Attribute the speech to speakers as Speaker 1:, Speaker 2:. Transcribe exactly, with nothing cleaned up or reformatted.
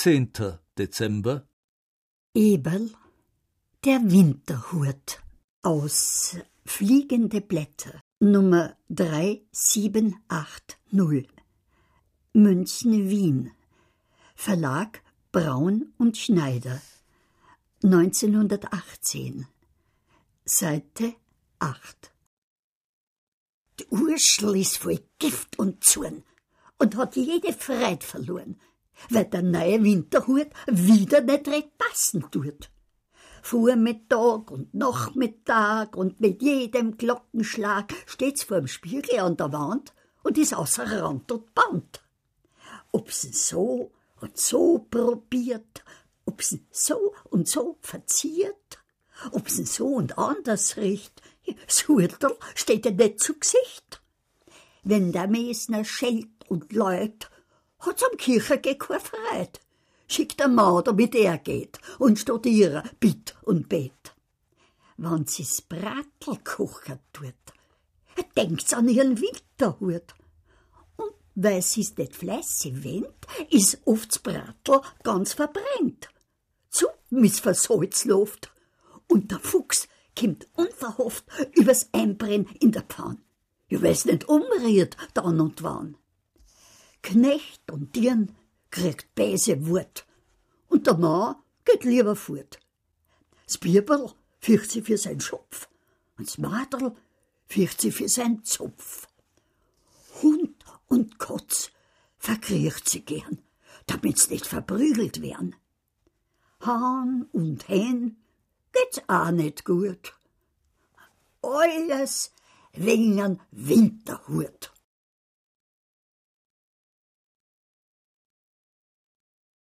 Speaker 1: zehnter Dezember.
Speaker 2: Eberl, der Winterhut aus Fliegende Blätter, Nummer drei sieben acht null, München, Wien, Verlag Braun und Schneider, neunzehnhundertachtzehn, Seite acht. Die Urschel ist voll Gift und Zorn und hat jede Freude verloren, weil der neue Winterhut wieder nicht recht passen tut. Vormittag und Nachmittag und mit jedem Glockenschlag steht's vorm Spiegel an der Wand und ist außer Rand und Band. Ob's so und so probiert, ob's so und so verziert, ob's so und anders riecht, das Hurtel steht ja nicht zu Gesicht. Wenn der Mesner schellt und läut, hat's am Kirchengeh keine Freude. Schickt der Mann, damit er geht und studiere, bitt und bet. Wenn sie's Bratl kochen tut, denkt's an ihren Winterhut. Und weil sie's nicht fleißig wendet, ist oft's Bratl ganz verbrennt. Zuppen ist Versalzluft und der Fuchs kommt unverhofft übers Einbrennen in der Pfann. Ich weiß nicht umrührt, dann und wann. Knecht und Dirn kriegt böse Wut und der Mann geht lieber fort. Das Bieberl fürcht sie für sein Schopf und das Madrl fürcht sie für sein Zopf. Hund und Katz verkriecht sie gern, damit's nicht verprügelt werden. Hahn und Hen geht's auch nicht gut. Alles wegen einem Winterhut.